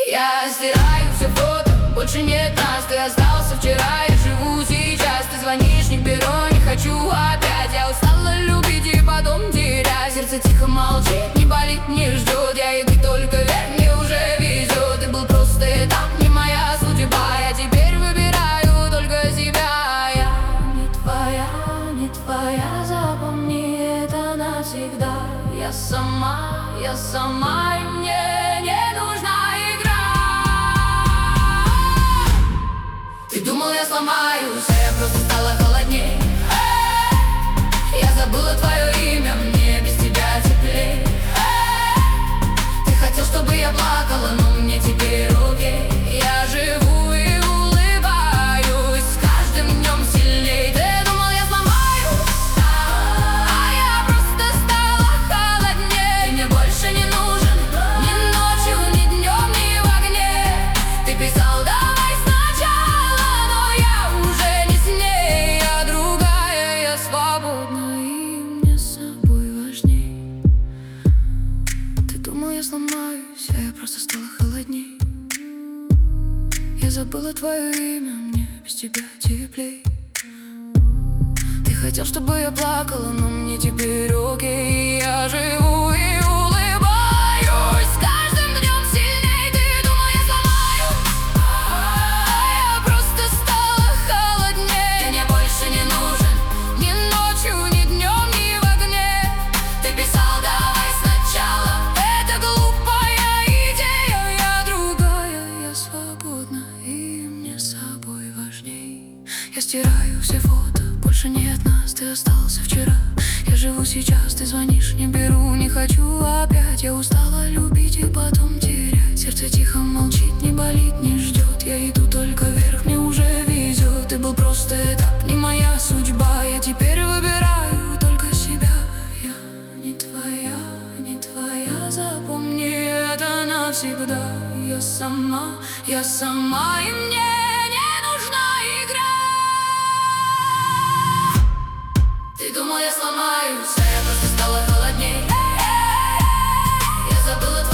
Я стираю все фото, больше нет нас. Ты остался вчера, я живу сейчас. Ты звонишь, не беру, не хочу опять. Я устала любить и потом терять. Сердце тихо молчит, не болит, не ждет. Я иду только вверх, мне уже везет. Ты был просто этап, не моя судьба. Я теперь выбираю только себя. Я не твоя, запомни это навсегда. Я сама, и мне не нужна игра. Ты думал, я сломаюсь, а я просто стала холодней. Я забыла твое имя, мне без тебя теплей. Ты хотел, чтобы я плакала, но мне теперь окей. Я живу и улыбаюсь, с каждым днем сильней. Ты думал, я сломаюсь, а я просто стала холодней. Ты мне больше не нужен, ни ночью, ни днем, ни в огне. Ты писал, давай сначала, но я уже не с ней. Я другая, я свободна, и мне с собой важней. Ты думал, я сломаюсь, а я просто стала холодней. Я забыла твое имя, мне без тебя теплей. Ты хотел, чтобы я плакала, но мне теперь окей. Я живу и улыбаюсь, с каждым днем сильней. Ты думал, я сломаюсь, а я просто стала холодней. Ты мне больше не нужен, ни ночью, ни днем, ни в огне. Ты писал, давай сначала, это глупая идея. Я другая, я свободна, и мне с собой важней. Я стираю все фото, больше нет нас, ты остался вчера. Я живу сейчас, ты звонишь, не беру, не хочу опять. Я устала любить и потом терять. Сердце тихо молчит, не болит, не ждет. Я иду только вверх, мне уже везет. Ты был просто этап, не моя судьба. Я теперь выбираю только себя. Я не твоя, запомни это навсегда. Я сама, и мне не нужна игра. Ты думал, я сломаюсь, а я просто стала холодней. Я забыла